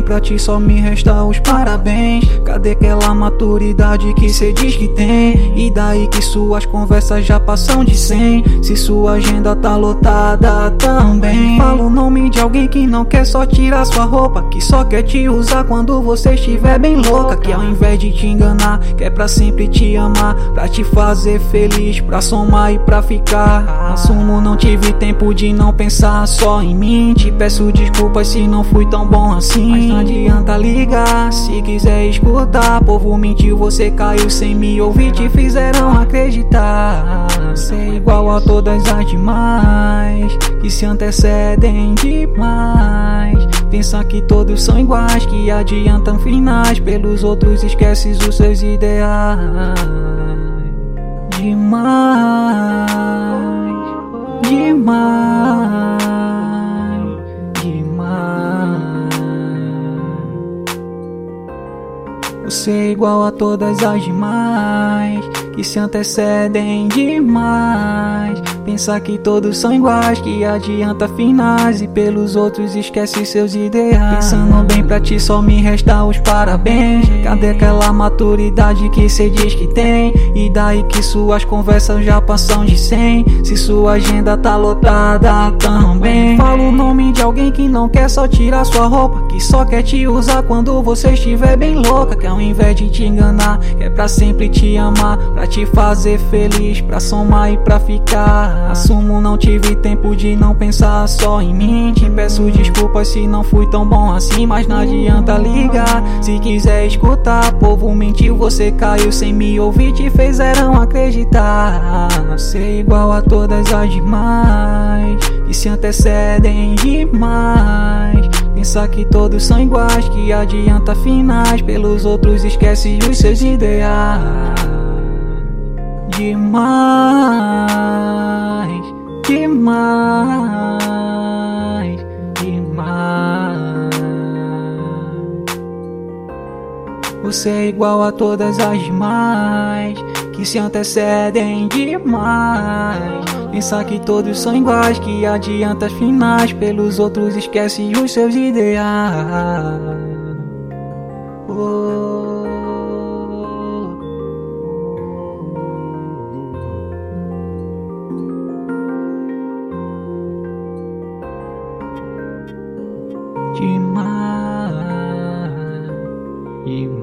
pra ti só me resta os parabéns. Cadê aquela maturidade que cê diz que tem? E daí que suas conversas já passam de 100? Se sua agenda tá lotada também. Fala o nome de alguém que não quer só tirar sua roupa, que só quer te usar quando você estiver bem louca, que ao invés de te enganar, quer pra sempre te amar, pra te fazer feliz, pra somar e pra ficar. Assumo, não tive tempo de não pensar só em mim. Te peço desculpas se não fui tão bom assim, mas não adianta ligar se quiser escutar. Povo mentiu, você caiu sem me ouvir, te fizeram acreditar ser igual a todas as demais, que se antecedem demais. Pensa que todos são iguais, que adiantam finais, pelos outros esqueces os seus ideais. Demais, demais, demais. Você é igual a todas as demais, que se antecedem demais. Pensar que todos são iguais, que adianta finais, e pelos outros esquece seus ideais. Pensando bem, pra ti só me resta os parabéns. Cadê aquela maturidade que cê diz que tem? E daí que suas conversas já passam de 100? Se sua agenda tá lotada também. Fala o nome de alguém que não quer só tirar sua roupa, que só quer te usar quando você estiver bem louca, que ao invés de te enganar, quer pra sempre te amar, pra te fazer feliz, pra somar e pra ficar. Assumo, não tive tempo de não pensar só em mim. Te peço desculpas se não fui tão bom assim, mas não adianta ligar se quiser escutar. Povo mentiu, você caiu sem me ouvir, te fizeram acreditar ser igual a todas as demais, que se antecedem demais. Pensar que todos são iguais, que adianta finais, pelos outros esquece os seus ideais. Demais, demais, demais. Você é igual a todas as demais, que se antecedem demais. Pensar que todos são iguais, que adianta finais, pelos outros esquece os seus ideais. Demais, demais.